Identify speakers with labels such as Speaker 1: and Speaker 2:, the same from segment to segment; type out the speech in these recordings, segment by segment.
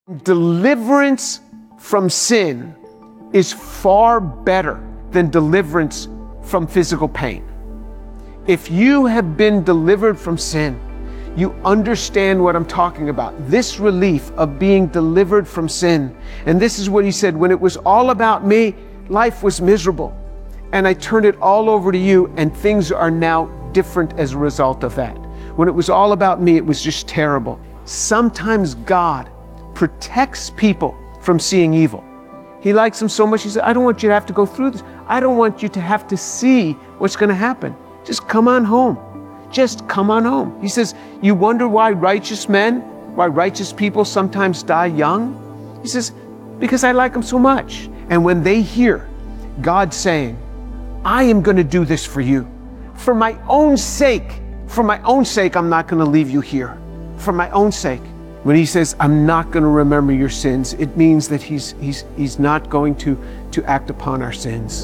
Speaker 1: Deliverance from sin is far better than deliverance from physical pain. If you have been delivered from sin, you understand what I'm talking about. This relief of being delivered from sin. And this is what he said, when it was all about me, life was miserable. And I turned it all over to you, and things are now different as a result of that. When it was all about me, it was just terrible. Sometimes God protects people from seeing evil. He likes them so much, he said, I don't want you to have to go through this. I don't want you to have to see what's going to happen. Just come on home. Just come on home. He says, you wonder why righteous people sometimes die young? He says, because I like them so much. And when they hear God saying, I am going to do this for you, for my own sake, I'm not going to leave you here. For my own sake. When he says, I'm not going to remember your sins, it means that he's not going to act upon our sins.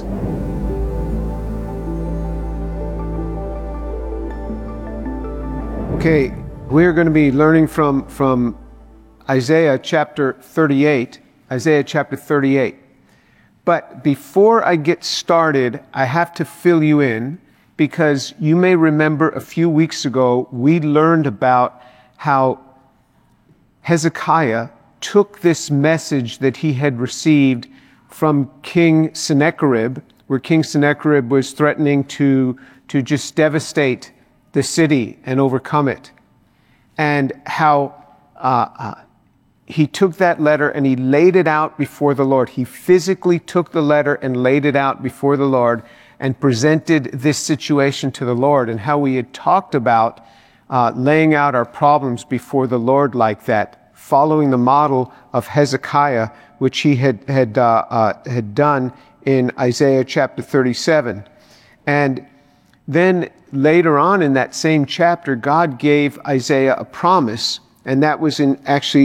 Speaker 1: Okay, we're going to be learning from Isaiah chapter 38. Isaiah chapter 38. But before I get started, I have to fill you in, because you may remember a few weeks ago, we learned about how Hezekiah took this message that he had received from King Sennacherib, where King Sennacherib was threatening to just devastate the city and overcome it. And how he took that letter and he laid it out before the Lord. He physically took the letter and laid it out before the Lord and presented this situation to the Lord, and how we had talked about laying out our problems before the Lord like that, following the model of Hezekiah, which he had done in Isaiah chapter 37. And then later on in that same chapter, God gave Isaiah a promise, and that was in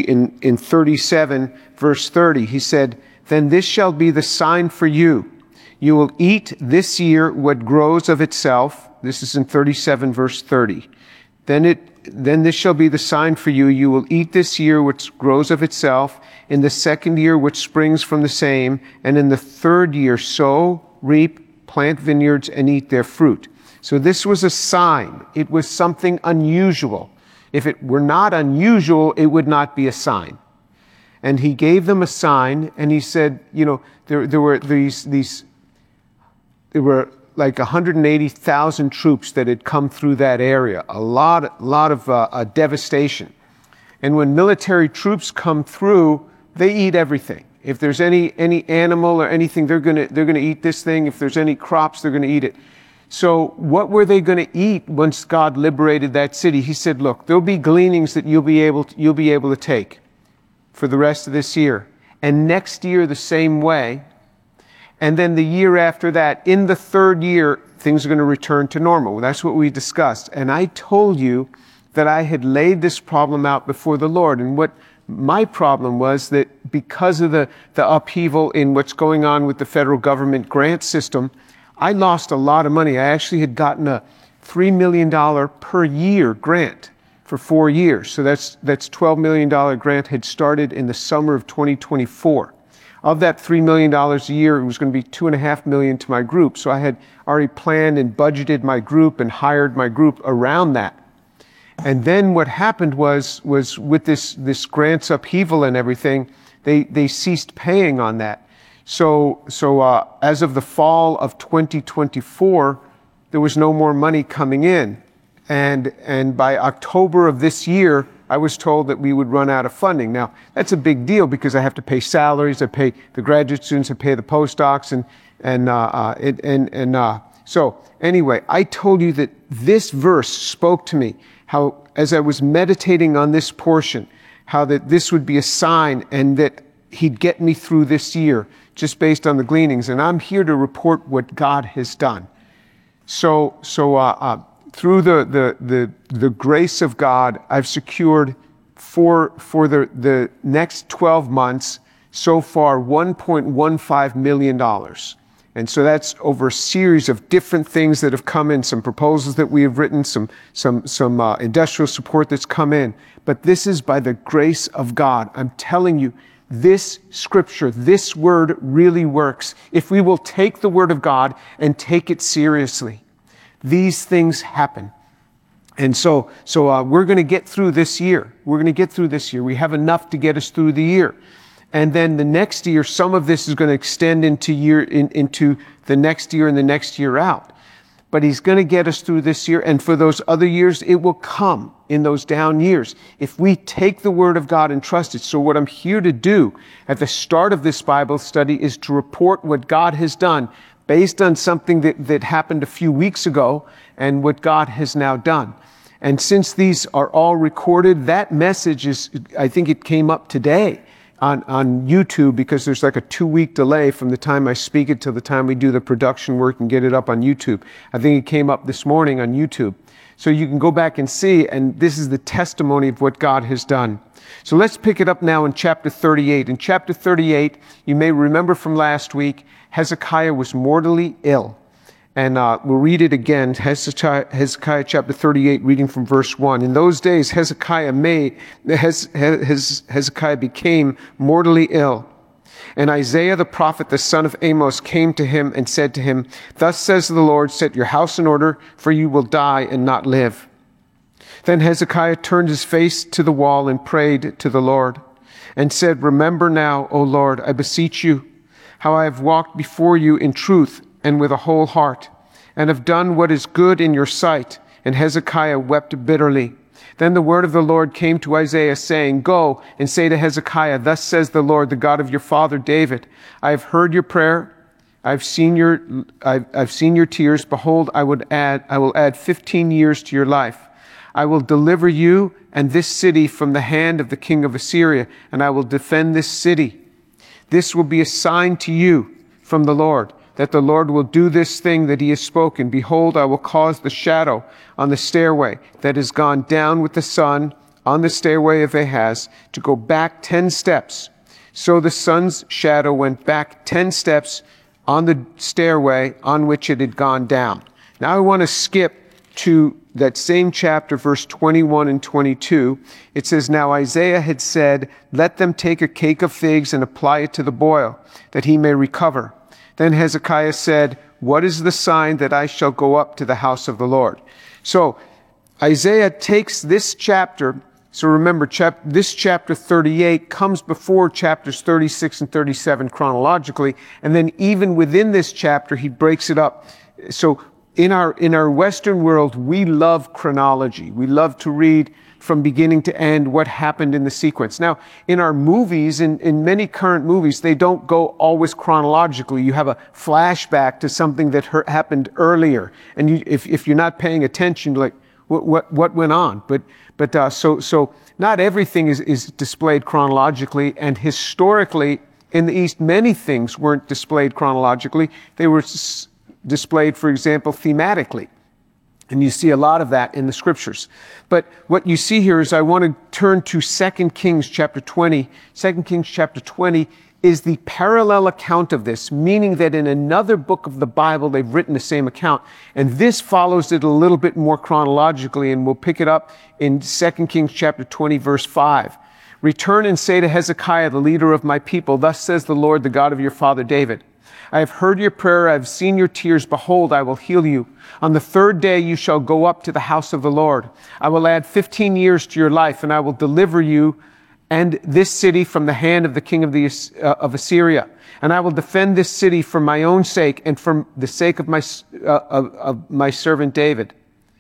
Speaker 1: 37 verse 30. He said, then this shall be the sign for you. You will eat this year what grows of itself. This is in 37 verse 30. Then this shall be the sign for you. You will eat this year which grows of itself, in the second year which springs from the same, and in the third year sow, reap, plant vineyards, and eat their fruit. So this was a sign. It was something unusual. If it were not unusual, it would not be a sign. And he gave them a sign, and he said, there were like 180,000 troops that had come through that area, a lot of devastation. And when military troops come through, they eat everything. If there's any animal or anything, they're gonna eat this thing. If there's any crops, they're gonna eat it. So what were they gonna eat once God liberated that city? He said, look, there'll be gleanings that you'll be able to take for the rest of this year, and next year the same way. And then the year after that, in the third year, things are going to return to normal. That's what we discussed. And I told you that I had laid this problem out before the Lord. And what my problem was, that because of the upheaval in what's going on with the federal government grant system, I lost a lot of money. I actually had gotten a $3 million per year grant for 4 years. So that's $12 million grant had started in the summer of 2024. Of that $3 million a year, it was going to be $2.5 million to my group. So I had already planned and budgeted my group and hired my group around that. And then what happened was with this grants upheaval and everything, they ceased paying on that. So as of the fall of 2024, there was no more money coming in. And by October of this year, I was told that we would run out of funding. Now, that's a big deal, because I have to pay salaries, I pay the graduate students, I pay the postdocs, so anyway, I told you that this verse spoke to me, how as I was meditating on this portion, how that this would be a sign and that he'd get me through this year just based on the gleanings. And I'm here to report what God has done. So through the grace of God, I've secured for the next 12 months so far $1.15 million. And so that's over a series of different things that have come in, some proposals that we have written, some industrial support that's come in. But this is by the grace of God. I'm telling you, this scripture, this word really works. If we will take the word of God and take it seriously, these things happen. And so we're going to get through this year. We're going to get through this year. We have enough to get us through the year. And then the next year, some of this is going to extend into the next year and the next year out. But he's going to get us through this year. And for those other years, it will come in those down years if we take the word of God and trust it. So what I'm here to do at the start of this Bible study is to report what God has done based on something that happened a few weeks ago and what God has now done. And since these are all recorded, that message I think it came up today on YouTube, because there's like a 2-week delay from the time I speak it till the time we do the production work and get it up on YouTube. I think it came up this morning on YouTube. So you can go back and see, and this is the testimony of what God has done. So let's pick it up now in chapter 38. In chapter 38, you may remember from last week, Hezekiah was mortally ill. And we'll read it again, Hezekiah chapter 38, reading from verse 1. In those days, Hezekiah became mortally ill. And Isaiah the prophet, the son of Amos, came to him and said to him, "Thus says the Lord, set your house in order, for you will die and not live." Then Hezekiah turned his face to the wall and prayed to the Lord and said, "Remember now, O Lord, I beseech you, how I have walked before you in truth and with a whole heart, and have done what is good in your sight." And Hezekiah wept bitterly. Then the word of the Lord came to Isaiah, saying, "Go and say to Hezekiah, thus says the Lord, the God of your father David, I have heard your prayer. I've seen your tears. Behold, I will add 15 years to your life. I will deliver you and this city from the hand of the king of Assyria, and I will defend this city. This will be a sign to you from the Lord, that the Lord will do this thing that he has spoken. Behold, I will cause the shadow on the stairway that has gone down with the sun on the stairway of Ahaz to go back 10 steps. So the sun's shadow went back 10 steps on the stairway on which it had gone down." Now I want to skip to that same chapter, verse 21 and 22. It says, "Now Isaiah had said, let them take a cake of figs and apply it to the boil, that he may recover. Then Hezekiah said, what is the sign that I shall go up to the house of the Lord?" So Isaiah takes this chapter. So remember, this chapter 38 comes before chapters 36 and 37 chronologically. And then even within this chapter, he breaks it up. So in our Western world, we love chronology. We love to read from beginning to end what happened in the sequence. Now, in our movies, in many current movies, they don't go always chronologically. You have a flashback to something that happened earlier. And if you're not paying attention, like, what went on? So not everything is displayed chronologically, and historically in the East, many things weren't displayed chronologically. They were displayed, for example, thematically. And you see a lot of that in the scriptures. But what you see here is I want to turn to 2 Kings chapter 20. 2 Kings chapter 20 is the parallel account of this, meaning that in another book of the Bible, they've written the same account. And this follows it a little bit more chronologically, and we'll pick it up in 2 Kings chapter 20, verse 5. "Return and say to Hezekiah, the leader of my people, thus says the Lord, the God of your father David, I have heard your prayer, I have seen your tears. Behold, I will heal you. On the 3rd day you shall go up to the house of the Lord. I will add 15 years to your life, and I will deliver you and this city from the hand of the king of Assyria. And I will defend this city for my own sake and for the sake of my servant David."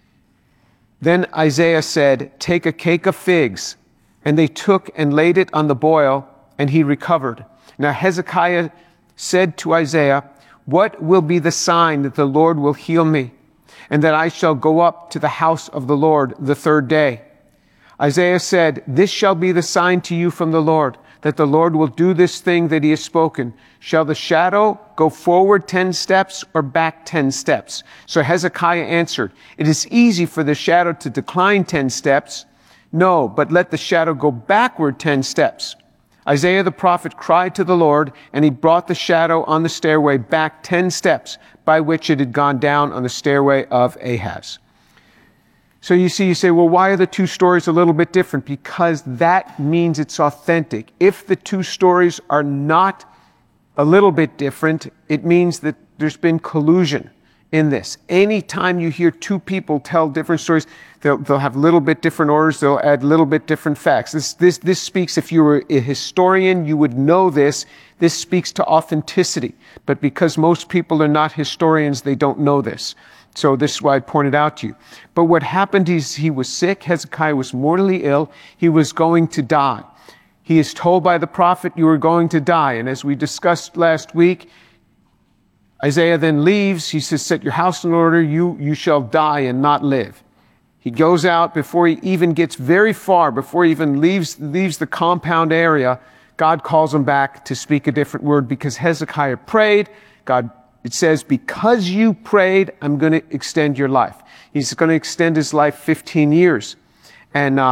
Speaker 1: Then Isaiah said, "Take a cake of figs." And they took and laid it on the boil, and he recovered. Now Hezekiah said to Isaiah, "What will be the sign that the Lord will heal me, and that I shall go up to the house of the Lord the 3rd day?" Isaiah said, "This shall be the sign to you from the Lord, that the Lord will do this thing that he has spoken. Shall the shadow go forward 10 steps or back 10 steps?" So Hezekiah answered, "It is easy for the shadow to decline 10 steps. No, but let the shadow go backward 10 steps." Isaiah the prophet cried to the Lord, and he brought the shadow on the stairway back 10 steps by which it had gone down on the stairway of Ahaz. So you see, you say, well, why are the two stories a little bit different? Because that means it's authentic. If the two stories are not a little bit different, it means that there's been collusion in this. Anytime you hear two people tell different stories, they'll have a little bit different orders, they'll add a little bit different facts. This speaks, if you were a historian, you would know this. This speaks to authenticity. But because most people are not historians, they don't know this. So this is why I pointed out to you. But what happened is he was sick. Hezekiah was mortally ill. He was going to die. He is told by the prophet, you are going to die. And as we discussed last week, Isaiah then leaves. He says, set your house in order. You shall die and not live. He goes out before he even gets very far, before he even leaves the compound area. God calls him back to speak a different word because Hezekiah prayed. It says, because you prayed, I'm going to extend your life. He's going to extend his life 15 years. And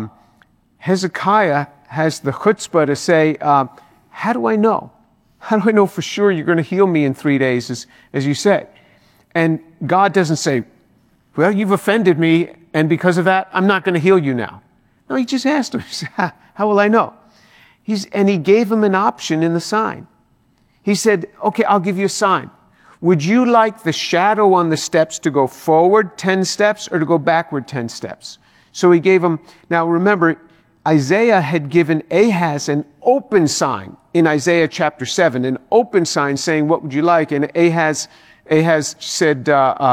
Speaker 1: Hezekiah has the chutzpah to say, how do I know? How do I know for sure you're going to heal me in 3 days, as you said? And God doesn't say, well, you've offended me, and because of that, I'm not going to heal you now. No, he just asked him, he said, how will I know? And he gave him an option in the sign. He said, okay, I'll give you a sign. Would you like the shadow on the steps to go forward 10 steps or to go backward 10 steps? So he gave him, now remember, Isaiah had given Ahaz an open sign in Isaiah chapter 7, an open sign saying, what would you like? And Ahaz said,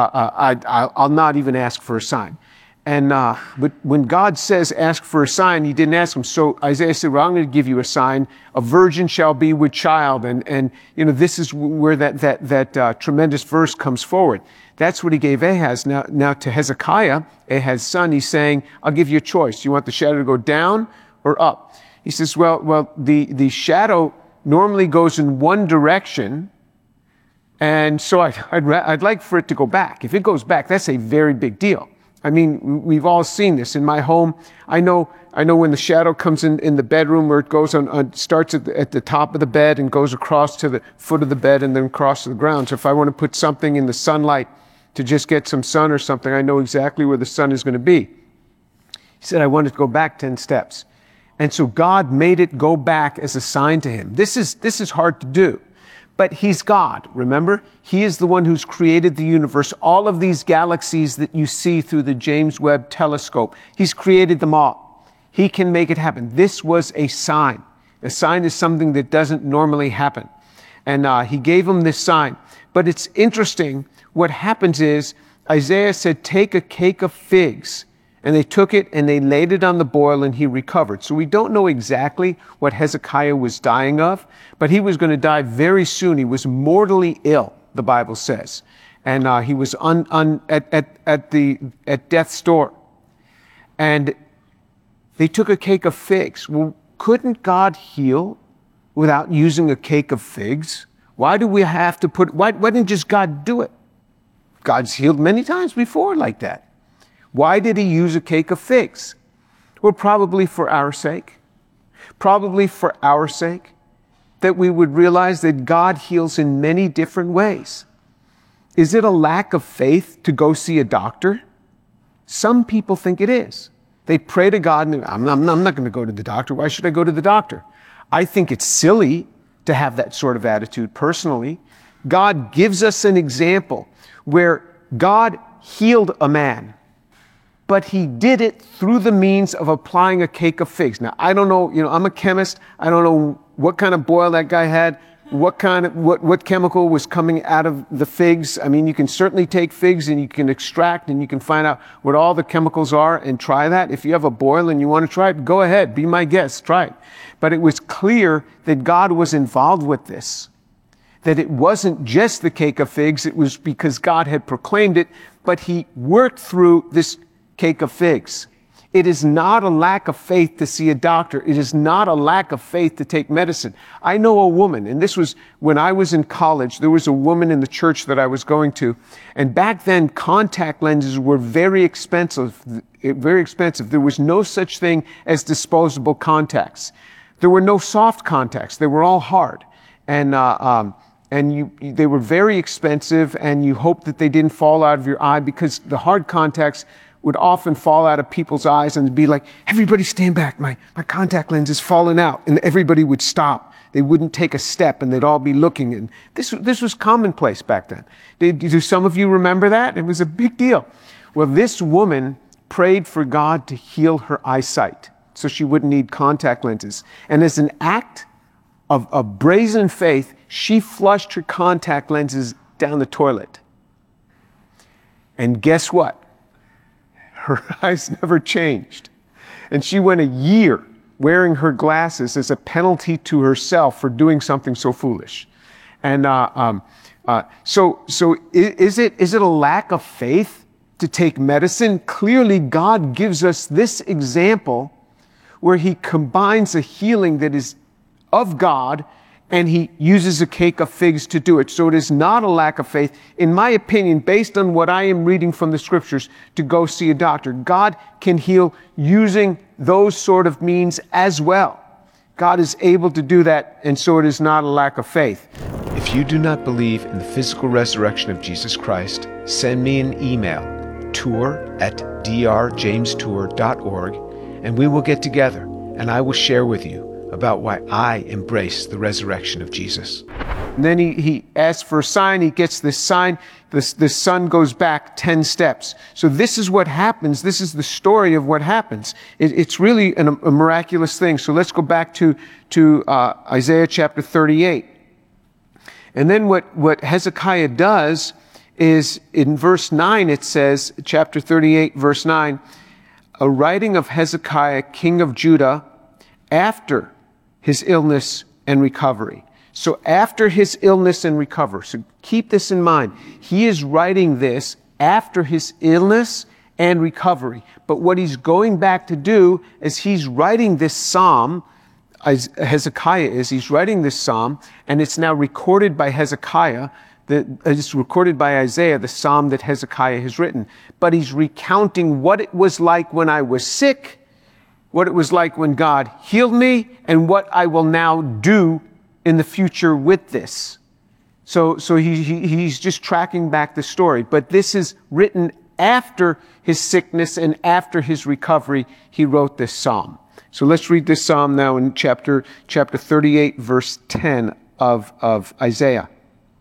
Speaker 1: I'll not even ask for a sign. And but when God says ask for a sign, he didn't ask him. So Isaiah said, well, I'm going to give you a sign. A virgin shall be with child. And you know, this is where that tremendous verse comes forward. That's what he gave Ahaz. Now to Hezekiah, Ahaz's son, he's saying, I'll give you a choice. You want the shadow to go down or up? He says, well, the shadow normally goes in one direction. And so I'd like for it to go back. If it goes back, that's a very big deal. I mean, we've all seen this in my home. I know when the shadow comes in the bedroom, where it goes starts at the top of the bed and goes across to the foot of the bed and then across to the ground. So if I want to put something in the sunlight to just get some sun or something, I know exactly where the sun is going to be. He said, I want it to go back 10 steps. And so God made it go back as a sign to him. This is hard to do. But he's God, remember? He is the one who's created the universe, all of these galaxies that you see through the James Webb telescope. He's created them all. He can make it happen. This was a sign. A sign is something that doesn't normally happen. And he gave him this sign. But it's interesting, what happens is, Isaiah said, take a cake of figs. And they took it and they laid it on the boil and he recovered. So we don't know exactly what Hezekiah was dying of, but he was going to die very soon. He was mortally ill, the Bible says. And he was at death's door. And they took a cake of figs. Well, couldn't God heal without using a cake of figs? Why do we have to why didn't just God do it? God's healed many times before like that. Why did he use a cake of figs? Well, probably for our sake. Probably for our sake, that we would realize that God heals in many different ways. Is it a lack of faith to go see a doctor? Some people think it is. They pray to God, and I'm not going to go to the doctor. Why should I go to the doctor? I think it's silly to have that sort of attitude personally. God gives us an example where God healed a man, but he did it through the means of applying a cake of figs. Now, I don't know, I'm a chemist. I don't know what kind of boil that guy had, what chemical was coming out of the figs. I mean, you can certainly take figs and you can extract and you can find out what all the chemicals are and try that. If you have a boil and you want to try it, go ahead, be my guest, try it. But it was clear that God was involved with this, that it wasn't just the cake of figs. It was because God had proclaimed it, but he worked through this cake of figs. It is not a lack of faith to see a doctor. It is not a lack of faith to take medicine. I know a woman, and this was when I was in college, there was a woman in the church that I was going to, and back then contact lenses were very expensive. There was no such thing as disposable contacts. There were no soft contacts. They were all hard. And they were very expensive, and you hoped that they didn't fall out of your eye, because the hard contacts would often fall out of people's eyes and be like, everybody stand back, my contact lens is falling out. And everybody would stop. They wouldn't take a step, and they'd all be looking. And this was commonplace back then. Do some of you remember that? It was a big deal. Well, this woman prayed for God to heal her eyesight so she wouldn't need contact lenses. And as an act of brazen faith, she flushed her contact lenses down the toilet. And guess what? Her eyes never changed. And she went a year wearing her glasses as a penalty to herself for doing something so foolish. And so is it a lack of faith to take medicine? Clearly, God gives us this example where he combines a healing that is of God, and he uses a cake of figs to do it. So it is not a lack of faith, in my opinion, based on what I am reading from the scriptures, to go see a doctor. God can heal using those sort of means as well. God is able to do that, and so it is not a lack of faith. If you do not believe in the physical resurrection of Jesus Christ, send me an email, tour@drjamestour.org, and we will get together, and I will share with you about why I embrace the resurrection of Jesus. And then he asks for a sign. He gets this sign. The son goes back 10 steps. So this is what happens. This is the story of what happens. It's really a miraculous thing. So let's go back to Isaiah chapter 38. And then what Hezekiah does is, in verse 9 it says, chapter 38, verse 9, a writing of Hezekiah, king of Judah, after his illness and recovery. So after his illness and recovery, so keep this in mind. He is writing this after his illness and recovery. But what he's going back to do is he's writing this psalm, as Hezekiah is, he's writing this psalm, and it's now recorded by Hezekiah. It's recorded by Isaiah, the psalm that Hezekiah has written. But he's recounting what it was like when I was sick, what it was like when God healed me, and what I will now do in the future with this. So he's just tracking back the story. But this is written after his sickness and after his recovery. He wrote this psalm. So let's read this psalm now in chapter 38, verse 10 of Isaiah.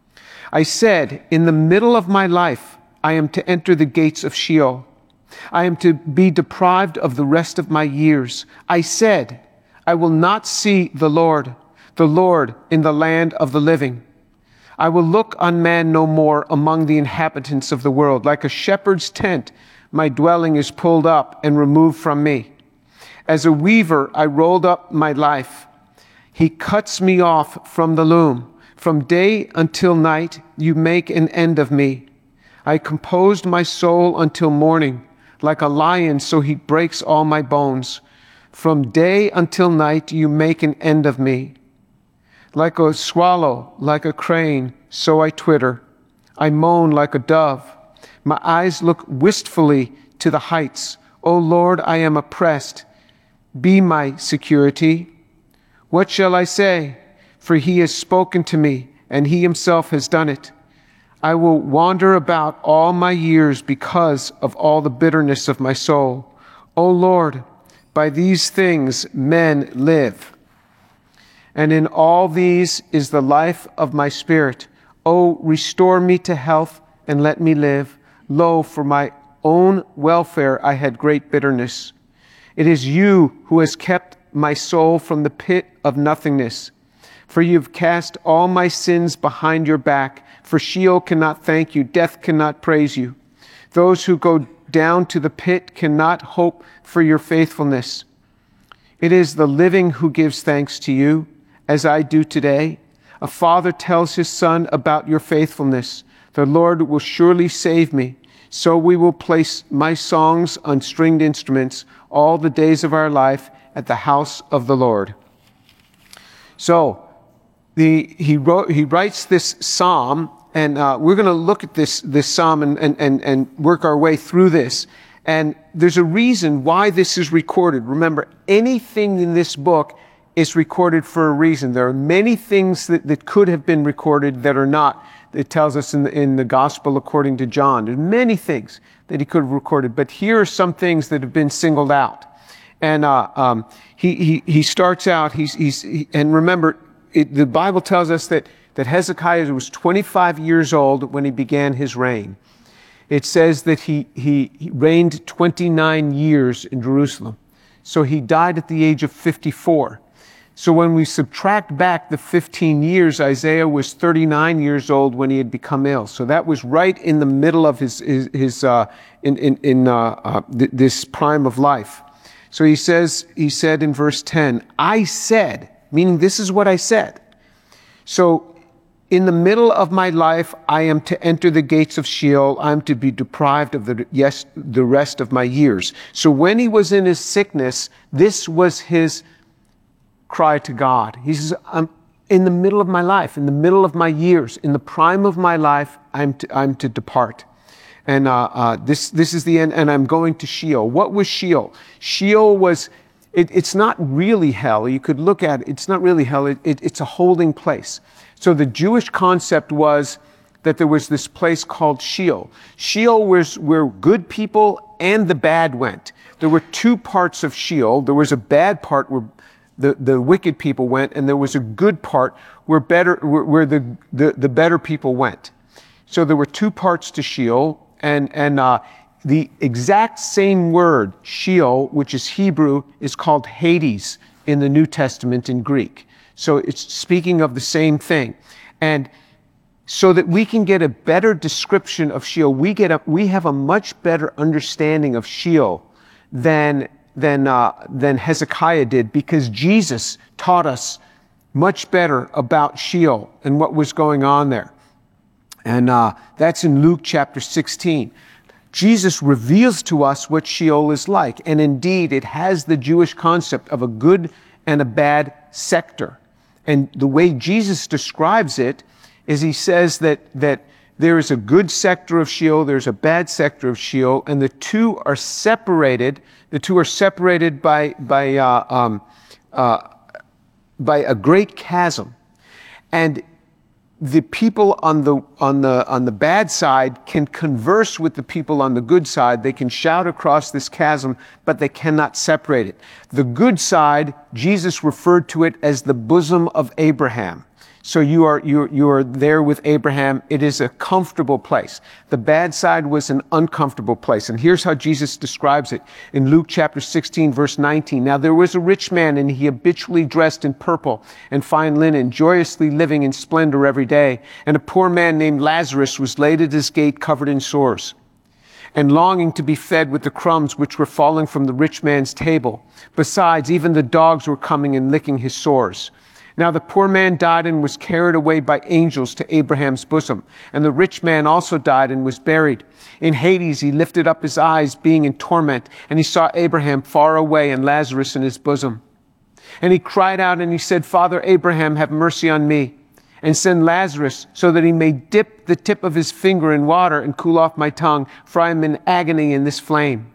Speaker 1: I said, in the middle of my life, I am to enter the gates of Sheol. I am to be deprived of the rest of my years. I said, I will not see the Lord in the land of the living. I will look on man no more among the inhabitants of the world. Like a shepherd's tent, my dwelling is pulled up and removed from me. As a weaver, I rolled up my life. He cuts me off from the loom. From day until night, you make an end of me. I composed my soul until morning. Like a lion, so he breaks all my bones. From day until night, you make an end of me. Like a swallow, like a crane, so I twitter. I moan like a dove. My eyes look wistfully to the heights. O Lord, I am oppressed. Be my security. What shall I say? For he has spoken to me, and he himself has done it. I will wander about all my years because of all the bitterness of my soul. O Lord, by these things men live. And in all these is the life of my spirit. O restore me to health and let me live. Lo, for my own welfare I had great bitterness. It is you who has kept my soul from the pit of nothingness. For you have cast all my sins behind your back. For Sheol cannot thank you, death cannot praise you. Those who go down to the pit cannot hope for your faithfulness. It is the living who gives thanks to you, as I do today. A father tells his son about your faithfulness. The Lord will surely save me. So we will place my songs on stringed instruments all the days of our life at the house of the Lord. So he writes this psalm, and we're going to look at this psalm and work our way through this. And there's a reason why this is recorded. Remember, anything in this book is recorded for a reason. There are many things that could have been recorded that are not. It tells us in the Gospel according to John. There's many things that he could have recorded, but here are some things that have been singled out. And he starts out, and remember, the Bible tells us that Hezekiah was 25 years old when he began his reign. It says that he reigned 29 years in Jerusalem. So he died at the age of 54. So when we subtract back the 15 years, Isaiah was 39 years old when he had become ill. So that was right in the middle of this prime of life. So he said in verse 10, I said, meaning this is what I said. So in the middle of my life, I am to enter the gates of Sheol. I am to be deprived of the rest of my years. So when he was in his sickness, this was his cry to God. He says, I'm in the middle of my life, in the middle of my years, in the prime of my life, I'm to depart. And this is the end, and I'm going to Sheol. What was Sheol? Sheol was, it's not really hell. You could look at it. It's not really hell. It's a holding place. So the Jewish concept was that there was this place called Sheol. Sheol was where good people and the bad went. There were two parts of Sheol. There was a bad part where the wicked people went, and there was a good part where the better people went. So there were two parts to Sheol, and the exact same word, Sheol, which is Hebrew, is called Hades in the New Testament in Greek. So it's speaking of the same thing. And so that we can get a better description of Sheol, we have a much better understanding of Sheol than Hezekiah did, because Jesus taught us much better about Sheol and what was going on there. And that's in Luke chapter 16. Jesus reveals to us what Sheol is like. And indeed, it has the Jewish concept of a good and a bad sector. And the way Jesus describes it is he says that there is a good sector of Sheol, there's a bad sector of Sheol, and the two are separated. The two are separated by a great chasm. And the people on the bad side can converse with the people on the good side. They can shout across this chasm, but they cannot separate it. The good side, Jesus referred to it as the bosom of Abraham. So you are there with Abraham. It is a comfortable place. The bad side was an uncomfortable place. And here's how Jesus describes it in Luke chapter 16, verse 19. Now there was a rich man, and he habitually dressed in purple and fine linen, joyously living in splendor every day. And a poor man named Lazarus was laid at his gate, covered in sores, and longing to be fed with the crumbs which were falling from the rich man's table. Besides, even the dogs were coming and licking his sores. Now the poor man died and was carried away by angels to Abraham's bosom. And the rich man also died and was buried. In Hades he lifted up his eyes, being in torment, and he saw Abraham far away and Lazarus in his bosom. And he cried out and he said, Father Abraham, have mercy on me, and send Lazarus so that he may dip the tip of his finger in water and cool off my tongue, for I am in agony in this flame.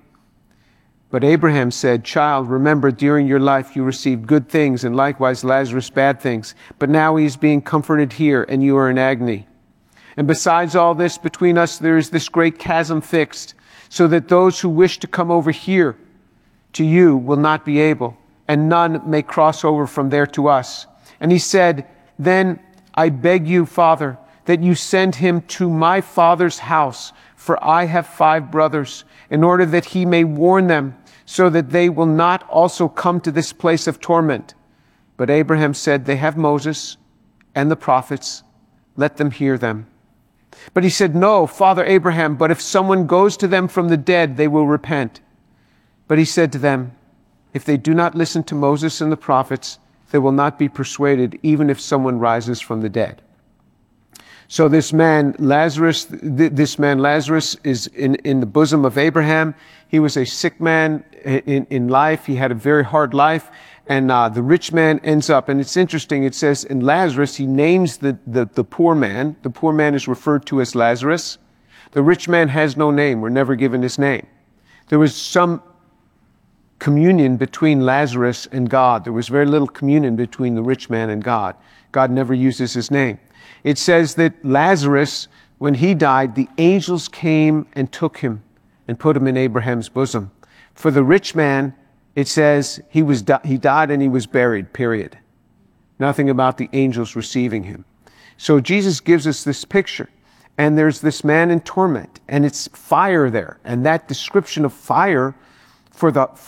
Speaker 1: But Abraham said, Child, remember during your life you received good things, and likewise Lazarus bad things. But now he is being comforted here, and you are in agony. And besides all this, between us there is this great chasm fixed, so that those who wish to come over here to you will not be able, and none may cross over from there to us. And he said, Then I beg you, Father, that you send him to my father's house, for I have 5 brothers, in order that he may warn them, so that they will not also come to this place of torment. But Abraham said, They have Moses and the prophets. Let them hear them. But he said, No, Father Abraham, but if someone goes to them from the dead, they will repent. But he said to them, If they do not listen to Moses and the prophets, they will not be persuaded, even if someone rises from the dead. So this man Lazarus is in the bosom of Abraham. He was a sick man in life. He had a very hard life. And the rich man ends up, and it's interesting, it says in Lazarus, he names the poor man. The poor man is referred to as Lazarus. The rich man has no name. We're never given his name. There was some communion between Lazarus and God. There was very little communion between the rich man and God. God never uses his name. It says that Lazarus, when he died, the angels came and took him and put him in Abraham's bosom. For the rich man, it says he died and he was buried, period. Nothing about the angels receiving him. So Jesus gives us this picture. And there's this man in torment, and it's fire there. And that description of fire for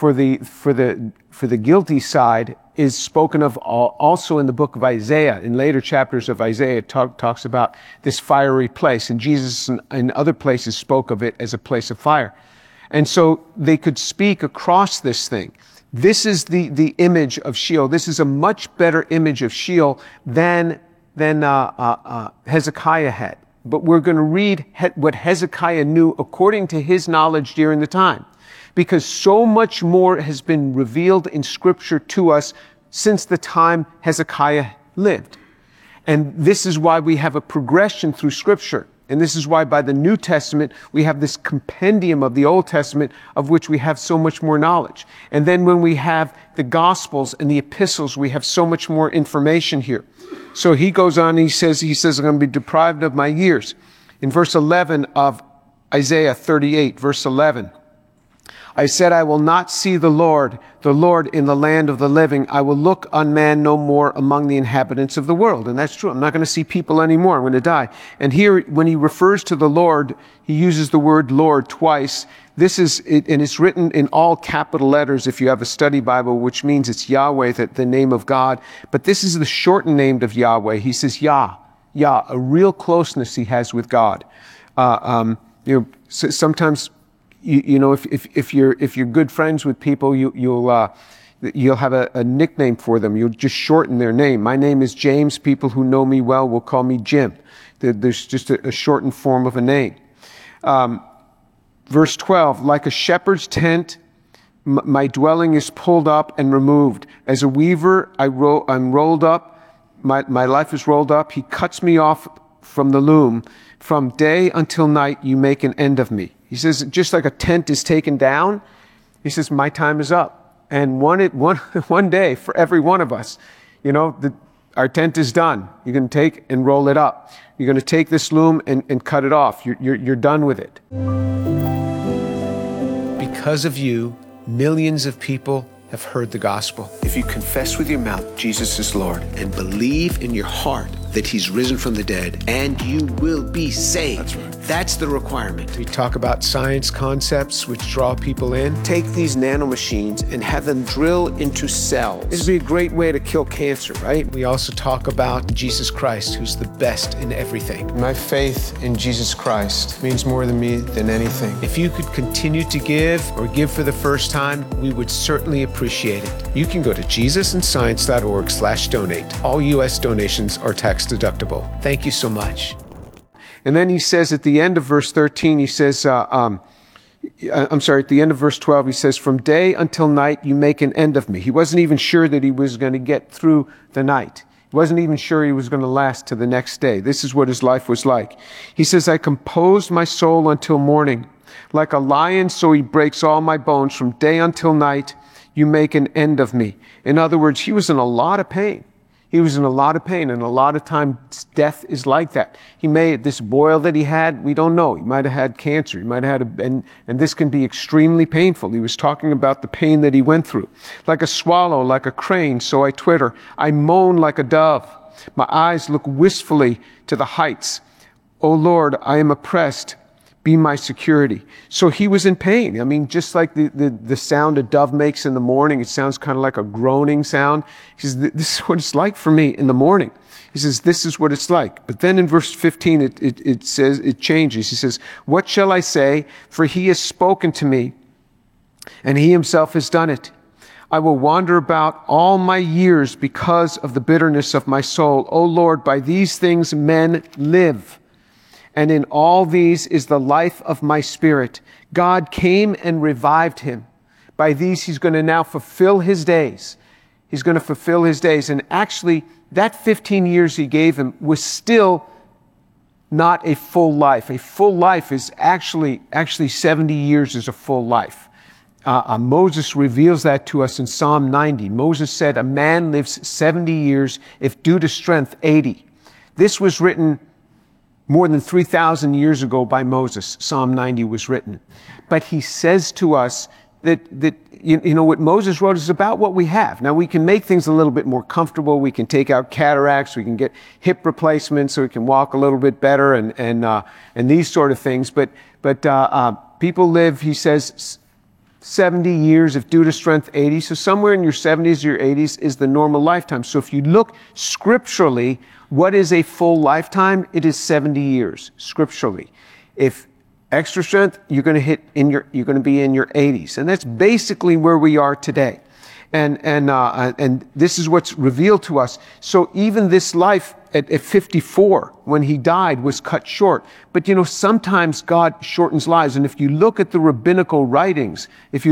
Speaker 1: the guilty side is spoken of also in the book of Isaiah. In later chapters of Isaiah, it talks about this fiery place. And Jesus in other places spoke of it as a place of fire. And so they could speak across this thing. This is the image of Sheol. This is a much better image of Sheol than Hezekiah had. But we're going to read what Hezekiah knew according to his knowledge during the time. Because so much more has been revealed in Scripture to us since the time Hezekiah lived. And this is why we have a progression through Scripture. And this is why by the New Testament, we have this compendium of the Old Testament of which we have so much more knowledge. And then when we have the Gospels and the epistles, we have so much more information here. So he goes on, he says, I'm going to be deprived of my years. In verse 11 of Isaiah 38, verse 11, I said, I will not see the Lord in the land of the living. I will look on man no more among the inhabitants of the world. And that's true. I'm not going to see people anymore. I'm going to die. And here, when he refers to the Lord, he uses the word Lord twice. This is, and it's written in all capital letters if you have a study Bible, which means it's Yahweh, the name of God. But this is the shortened name of Yahweh. He says Yah, a real closeness he has with God. Sometimes, if you're good friends with people, you'll have a nickname for them. You'll just shorten their name. My name is James. People who know me well will call me Jim. There's just a shortened form of a name. Verse 12, like a shepherd's tent, my dwelling is pulled up and removed. As a weaver, I'm rolled up. My life is rolled up. He cuts me off from the loom. From day until night, you make an end of me. He says, just like a tent is taken down, he says, my time is up. And one day for every one of us, our tent is done. You're going to take and roll it up. You're going to take this loom and cut it off. You're done with it. Because of you, millions of people have heard the gospel. If you confess with your mouth Jesus is Lord and believe in your heart that he's risen from the dead, and you will be saved. That's right. That's the requirement. We talk about science concepts which draw people in. Take these nanomachines and have them drill into cells. This would be a great way to kill cancer, right? We also talk about Jesus Christ, who's the best in everything. My faith in Jesus Christ means more to me than anything. If you could continue to give or give for the first time, we would certainly appreciate it. You can go to jesusandScience.org/donate. All U.S. donations are tax deductible. Thank you so much. And then he says at the end of verse 13, he says, at the end of verse 12, he says, from day until night, you make an end of me. He wasn't even sure that he was going to get through the night. He wasn't even sure he was going to last to the next day. This is what his life was like. He says, I composed my soul until morning. Like a lion, so he breaks all my bones. From day until night, you make an end of me. In other words, he was in a lot of pain. He was in a lot of pain, and a lot of times death is like that. He this boil that he had, we don't know. He might have had cancer. He might have had and this can be extremely painful. He was talking about the pain that he went through. Like a swallow, like a crane, so I twitter. I moan like a dove. My eyes look wistfully to the heights. O Lord, I am oppressed. Be my security. So he was in pain. I mean, just like the sound a dove makes in the morning, it sounds kind of like a groaning sound. He says, this is what it's like for me in the morning. He says, this is what it's like. But then in verse 15, it says, it changes. He says, what shall I say? For he has spoken to me, and he himself has done it. I will wander about all my years because of the bitterness of my soul. O Lord, by these things men live. And in all these is the life of my spirit. God came and revived him. By these he's going to now fulfill his days. He's going to fulfill his days. And actually, that 15 years he gave him was still not a full life. A full life is actually 70 years is a full life. Moses reveals that to us in Psalm 90. Moses said, a man lives 70 years, if due to strength, 80. This was written more than 3,000 years ago by Moses. Psalm 90 was written. But he says to us that what Moses wrote is about what we have. Now, we can make things a little bit more comfortable. We can take out cataracts. We can get hip replacements so we can walk a little bit better and these sort of things. But people live, he says, 70 years, if due to strength, 80. So somewhere in your 70s or your 80s is the normal lifetime. So if you look scripturally, what is a full lifetime? It is 70 years, scripturally. If extra strength, you're going to be in your 80s. And that's basically where we are today. And this is what's revealed to us. So even this life at 54, when he died, was cut short. But sometimes God shortens lives. And if you look at the rabbinical writings,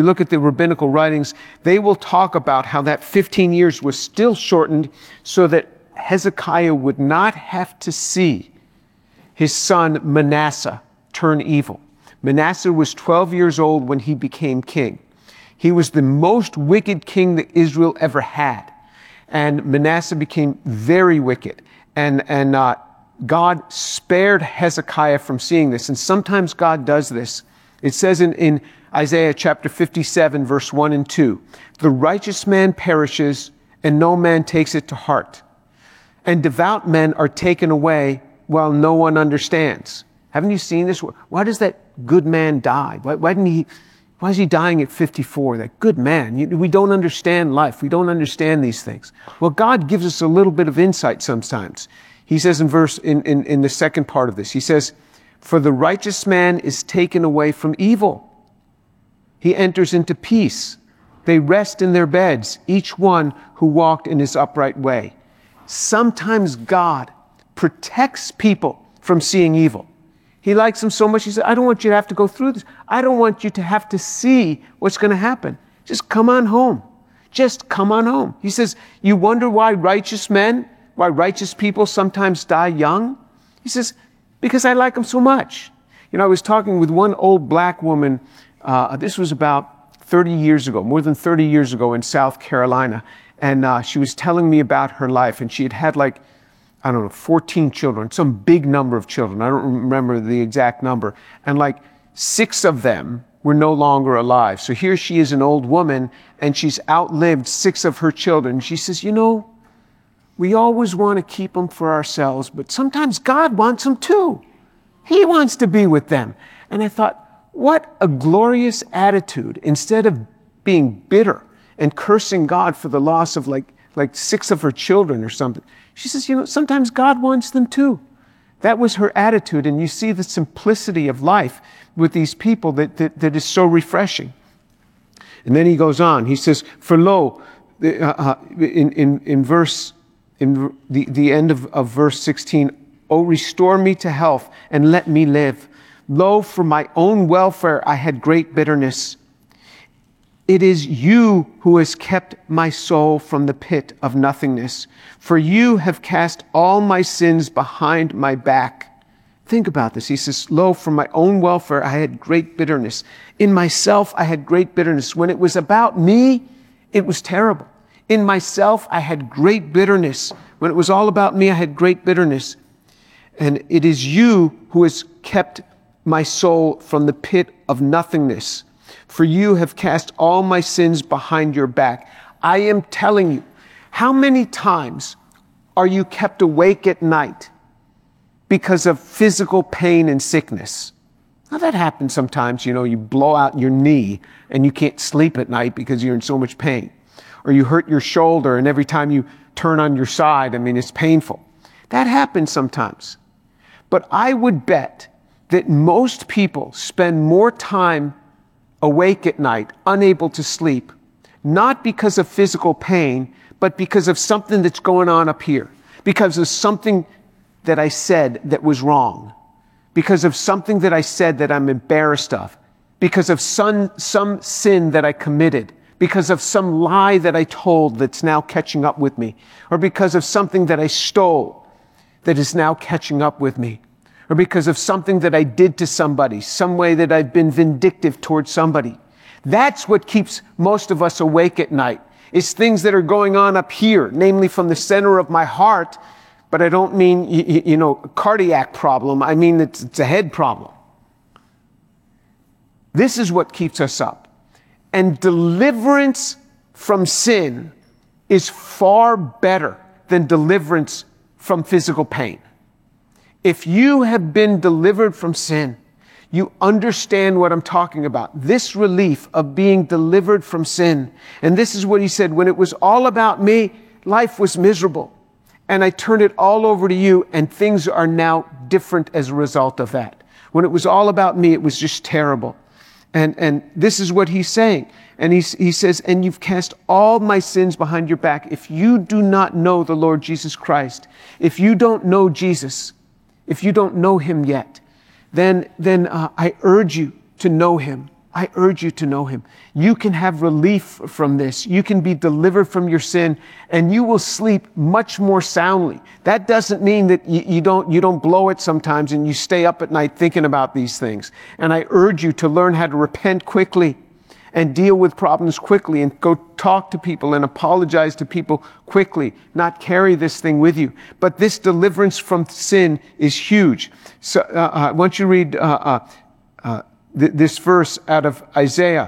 Speaker 1: they will talk about how that 15 years was still shortened so that Hezekiah would not have to see his son Manasseh turn evil. Manasseh was 12 years old when he became king. He was the most wicked king that Israel ever had. And Manasseh became very wicked. And God spared Hezekiah from seeing this. And sometimes God does this. It says in Isaiah chapter 57, verse 1 and 2, the righteous man perishes, and no man takes it to heart. And devout men are taken away while no one understands. Haven't you seen this? Why does that good man die? Why is he dying at 54? That good man. We don't understand life. We don't understand these things. Well, God gives us a little bit of insight sometimes. He says in the second part of this, he says, for the righteous man is taken away from evil. He enters into peace. They rest in their beds, each one who walked in his upright way. Sometimes God protects people from seeing evil. He likes them so much, he said, I don't want you to have to go through this. I don't want you to have to see what's going to happen. Just come on home. Just come on home. He says, you wonder why righteous people sometimes die young? He says, because I like them so much. I was talking with one old black woman, this was about 30 years ago, more than 30 years ago in South Carolina. And she was telling me about her life, and she had 14 children, some big number of children. I don't remember the exact number. And 6 of them were no longer alive. So here she is, an old woman, and she's outlived 6 of her children. She says, we always want to keep them for ourselves, but sometimes God wants them too. He wants to be with them. And I thought, what a glorious attitude. Instead of being bitter and cursing God for the loss of like 6 of her children or something. She says, sometimes God wants them too. That was her attitude. And you see the simplicity of life with these people that is so refreshing. And then he goes on. He says, for lo, in the end of verse 16, oh, restore me to health and let me live. Lo, for my own welfare I had great bitterness. It is you who has kept my soul from the pit of nothingness, for you have cast all my sins behind my back. Think about this. He says, lo, for my own welfare I had great bitterness. In myself I had great bitterness. When it was about me, it was terrible. In myself I had great bitterness. When it was all about me, I had great bitterness. And it is you who has kept my soul from the pit of nothingness. For you have cast all my sins behind your back. I am telling you, how many times are you kept awake at night because of physical pain and sickness? Now that happens sometimes, you blow out your knee and you can't sleep at night because you're in so much pain. Or you hurt your shoulder and every time you turn on your side, it's painful. That happens sometimes. But I would bet that most people spend more time awake at night, unable to sleep, not because of physical pain, but because of something that's going on up here, because of something that I said that was wrong, because of something that I said that I'm embarrassed of, because of some sin that I committed, because of some lie that I told that's now catching up with me, or because of something that I stole that is now catching up with me, or because of something that I did to somebody, some way that I've been vindictive towards somebody. That's what keeps most of us awake at night. It's things that are going on up here, namely from the center of my heart. But I don't mean, a cardiac problem. I mean, it's a head problem. This is what keeps us up. And deliverance from sin is far better than deliverance from physical pain. If you have been delivered from sin, you understand what I'm talking about. This relief of being delivered from sin. And this is what he said, when it was all about me, life was miserable. And I turned it all over to you, and things are now different as a result of that. When it was all about me, it was just terrible. And this is what he's saying. And he says, and you've cast all my sins behind your back. If you do not know the Lord Jesus Christ, if you don't know Jesus, if you don't know him yet, then I urge you to know him. I urge you to know him. You can have relief from this. You can be delivered from your sin, and you will sleep much more soundly. That doesn't mean that you don't blow it sometimes and you stay up at night thinking about these things. And I urge you to learn how to repent quickly and deal with problems quickly and go talk to people and apologize to people quickly, not carry this thing with you. But this deliverance from sin is huge. So I want you to read this verse out of Isaiah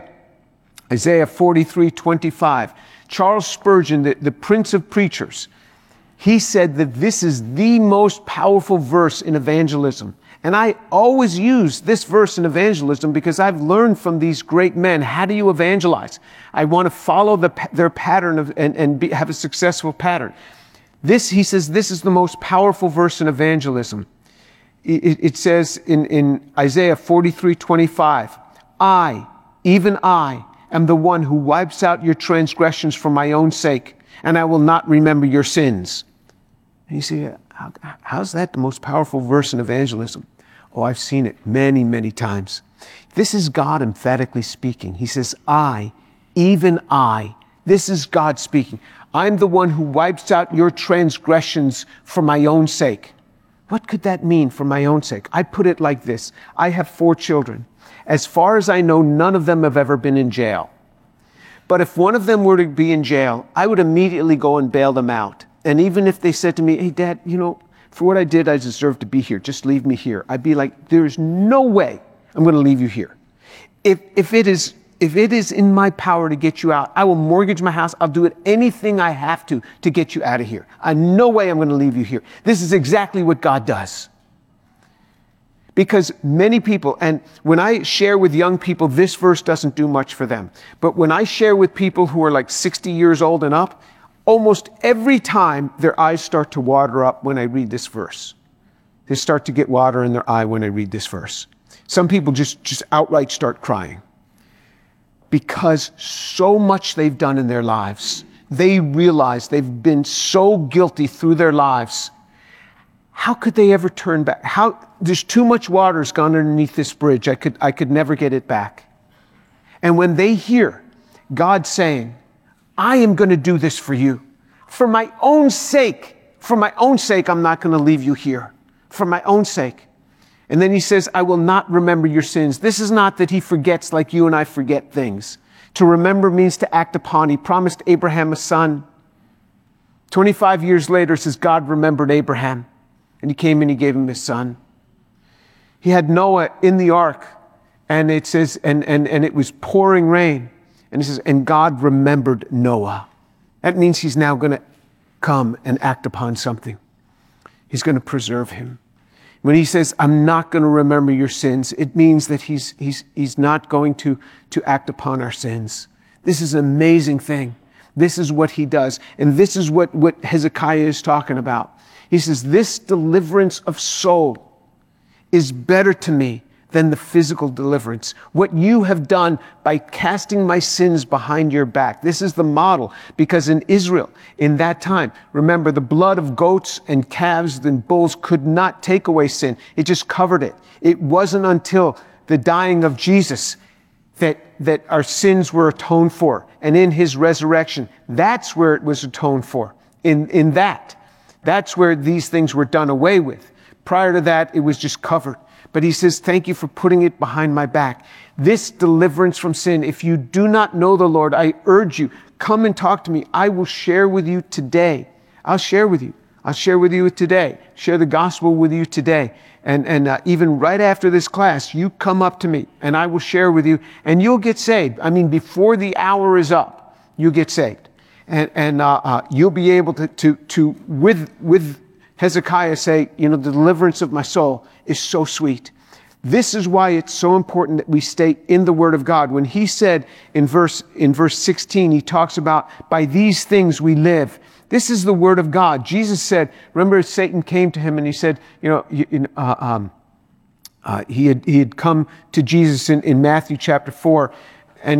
Speaker 1: 43:25. Charles Spurgeon, the Prince of Preachers, he said that this is the most powerful verse in evangelism. And I always use this verse in evangelism because I've learned from these great men, how do you evangelize? I want to follow their pattern and have a successful pattern. He says, this is the most powerful verse in evangelism. It says in Isaiah 43:25, I, even I, am the one who wipes out your transgressions for my own sake, and I will not remember your sins. And you see, how's that the most powerful verse in evangelism? Oh, I've seen it many, many times. This is God emphatically speaking. He says, I, even I. This is God speaking. I'm the one who wipes out your transgressions for my own sake. What could that mean, for my own sake? I put it like this. I have 4 children. As far as I know, none of them have ever been in jail. But if one of them were to be in jail, I would immediately go and bail them out. And even if they said to me, hey, Dad, for what I did, I deserve to be here. Just leave me here. I'd be like, there's no way I'm going to leave you here. If it is in my power to get you out, I will mortgage my house. I'll do anything I have to get you out of here. No way I'm going to leave you here. This is exactly what God does. Because many people, and when I share with young people, this verse doesn't do much for them. But when I share with people who are like 60 years old and up, almost every time their eyes start to water up when I read this verse. They start to get water in their eye when I read this verse. Some people just outright start crying. Because so much they've done in their lives. They realize they've been so guilty through their lives. How could they ever turn back? There's too much water's gone underneath this bridge. I could never get it back. And when they hear God saying, I am going to do this for you. For my own sake, I'm not going to leave you here. For my own sake. And then he says, I will not remember your sins. This is not that he forgets like you and I forget things. To remember means to act upon. He promised Abraham a son. 25 years later, says God remembered Abraham. And he came and he gave him his son. He had Noah in the ark. And it says, and it was pouring rain. And it says, and God remembered Noah. That means he's now going to come and act upon something. He's going to preserve him. When he says, I'm not going to remember your sins, it means that he's not going to act upon our sins. This is an amazing thing. This is what he does. And this is what Hezekiah is talking about. He says, this deliverance of soul is better to me than the physical deliverance. What you have done by casting my sins behind your back. This is the model, because in Israel, in that time, remember, the blood of goats and calves and bulls could not take away sin. It just covered it. It wasn't until the dying of Jesus that our sins were atoned for. And in his resurrection, that's where it was atoned for. That's where these things were done away with. Prior to that, it was just covered. But he says, thank you for putting it behind my back. This deliverance from sin, if you do not know the Lord, I urge you, come and talk to me. I will share with you today. I'll share with you. I'll share with you today. Share the gospel with you today. And even right after this class, you come up to me and I will share with you and you'll get saved. I mean, before the hour is up, you get saved. And you'll be able to with Hezekiah say, you know, the deliverance of my soul is so sweet. This is why it's so important that we stay in the Word of God. When he said in verse 16, he talks about by these things we live. This is the Word of God. Jesus said, remember Satan came to him and he said, you know, he had come to Jesus in Matthew chapter 4 and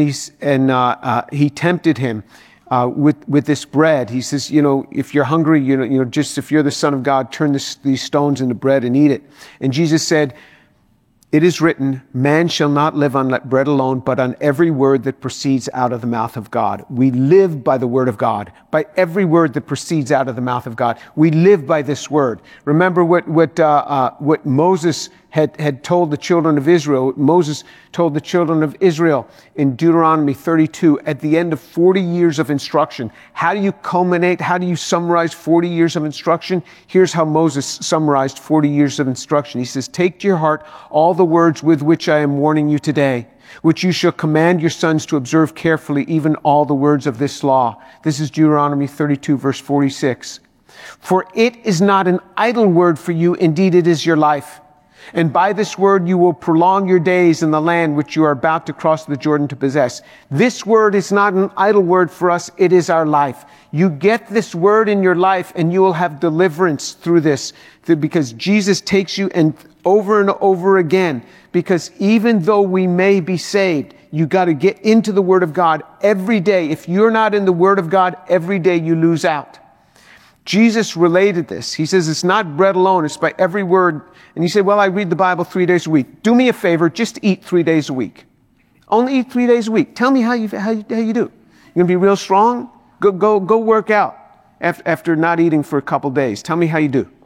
Speaker 1: he tempted him with this bread. He says, you know, if you're hungry, you know, just if you're the Son of God, turn these stones into bread and eat it. And Jesus said, it is written, man shall not live on bread alone, but on every word that proceeds out of the mouth of God. We live by the word of God, by every word that proceeds out of the mouth of God. We live by this word. Remember what Moses had told the children of Israel. Moses told the children of Israel in Deuteronomy 32, at the end of 40 years of instruction. How do you culminate? How do you summarize 40 years of instruction? Here's how Moses summarized 40 years of instruction. He says, take to your heart all the words with which I am warning you today, which you shall command your sons to observe carefully, even all the words of this law. This is Deuteronomy 32, verse 46. For it is not an idle word for you, indeed it is your life. And by this word you will prolong your days in the land which you are about to cross the Jordan to possess. This word is not an idle word for us, it is our life. You get this word in your life and you will have deliverance through this, because Jesus takes you and over again, because even though we may be saved, you got to get into the Word of God every day. If you're not in the Word of God every day, you lose out. Jesus related this. He says, it's not bread alone, it's by every word. And you say, well, I read the Bible 3 days a week. Do me a favor, just eat 3 days a week. Only eat 3 days a week. Tell me how you do. You're going to be real strong? Go work out after not eating for a couple days. Tell me how you do.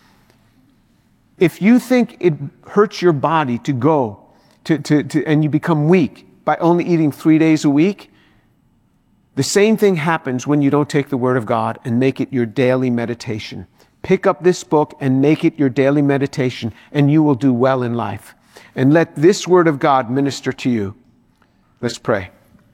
Speaker 1: If you think it hurts your body to go and you become weak by only eating 3 days a week, the same thing happens when you don't take the Word of God and make it your daily meditation. Pick up this book and make it your daily meditation, and you will do well in life. And let this Word of God minister to you. Let's pray.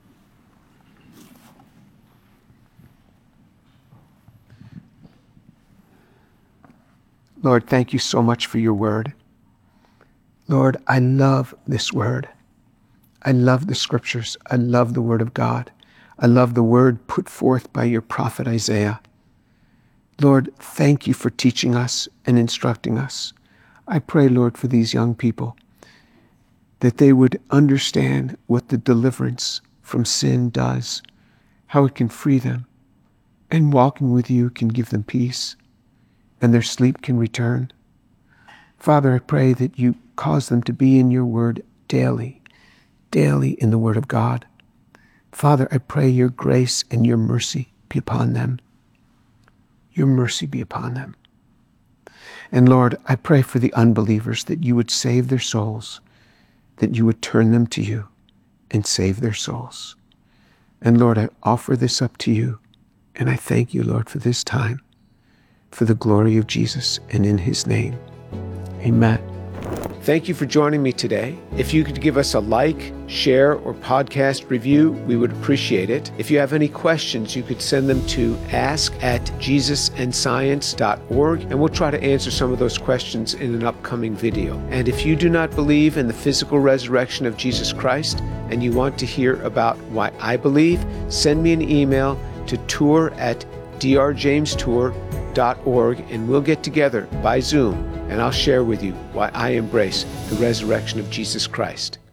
Speaker 1: Lord, thank you so much for your Word. Lord, I love this Word. I love the Scriptures. I love the Word of God. I love the word put forth by your prophet Isaiah. Lord, thank you for teaching us and instructing us. I pray, Lord, for these young people, that they would understand what the deliverance from sin does, how it can free them, and walking with you can give them peace, and their sleep can return. Father, I pray that you cause them to be in your word daily in the word of God. Father, I pray your grace and your mercy be upon them. Your mercy be upon them. And Lord, I pray for the unbelievers that you would save their souls, that you would turn them to you and save their souls. And Lord, I offer this up to you, and I thank you, Lord, for this time, for the glory of Jesus, and in his name. Amen. Thank you for joining me today. If you could give us a like, share, or podcast review, we would appreciate it. If you have any questions, you could send them to ask@jesusandscience.org, and we'll try to answer some of those questions in an upcoming video. And if you do not believe in the physical resurrection of Jesus Christ, and you want to hear about why I believe, send me an email to tour@drjamestour.org, and we'll get together by Zoom, and I'll share with you why I embrace the resurrection of Jesus Christ.